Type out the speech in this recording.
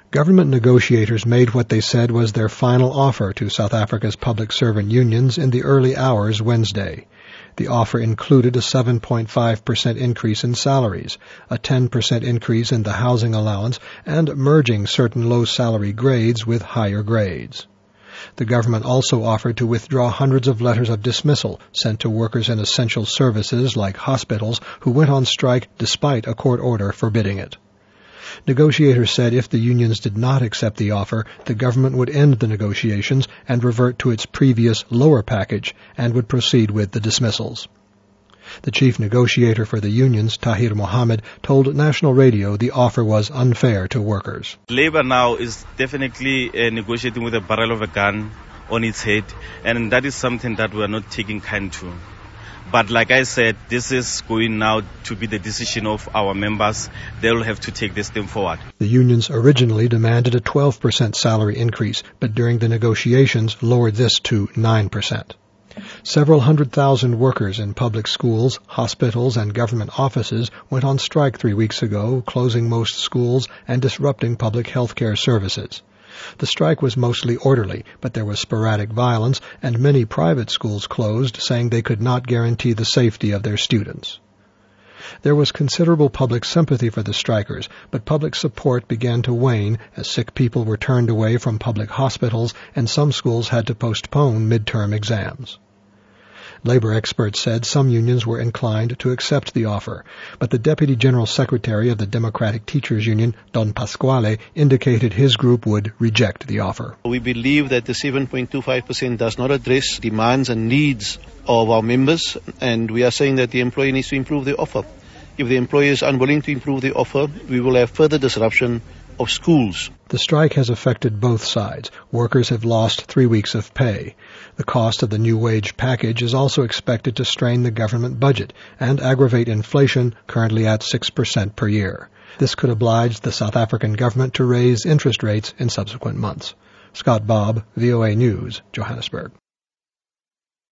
Government negotiators made what they said was their final offer to South Africa's public servant unions in the early hours Wednesday. The offer included a 7.5% increase in salaries, a 10% increase in the housing allowance, and merging certain low-salary grades with higher grades. The government also offered to withdraw hundreds of letters of dismissal sent to workers in essential services like hospitals who went on strike despite a court order forbidding it. Negotiators said if the unions did not accept the offer, the government would end the negotiations and revert to its previous lower package and would proceed with the dismissals. The chief negotiator for the unions, Tahir Mohammed, told National Radio the offer was unfair to workers. Labour now is definitely negotiating with a barrel of a gun on its head, and that is something that we are not taking kind to. But like I said, this is going now to be the decision of our members. They will have to take this thing forward. The unions originally demanded a 12% salary increase, but during the negotiations lowered this to 9%. Several 100,000 workers in public schools, hospitals, and government offices went on strike 3 weeks ago, closing most schools and disrupting public health care services. The strike was mostly orderly, but there was sporadic violence, and many private schools closed, saying they could not guarantee the safety of their students. There was considerable public sympathy for the strikers, but public support began to wane as sick people were turned away from public hospitals and some schools had to postpone midterm exams. Labor experts said some unions were inclined to accept the offer, but the Deputy General Secretary of the Democratic Teachers Union, Don Pasquale, indicated his group would reject the offer. We believe that the 7.25% does not address demands and needs of our members, and we are saying that the employer needs to improve the offer. If the employer is unwilling to improve the offer, we will have further disruption of schools. The strike has affected both sides. Workers have lost 3 weeks of pay. The cost of the new wage package is also expected to strain the government budget and aggravate inflation, currently at 6% per year. This could oblige the South African government to raise interest rates in subsequent months. Scott Bobb, VOA News, Johannesburg.